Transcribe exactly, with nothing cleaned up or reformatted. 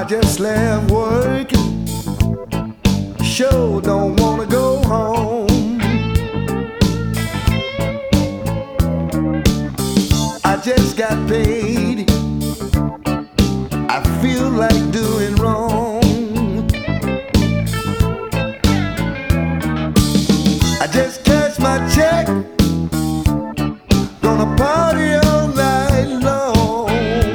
just left work, sure don't wanna go home. I just got paid, I feel like doing wrong. I just cashed my check,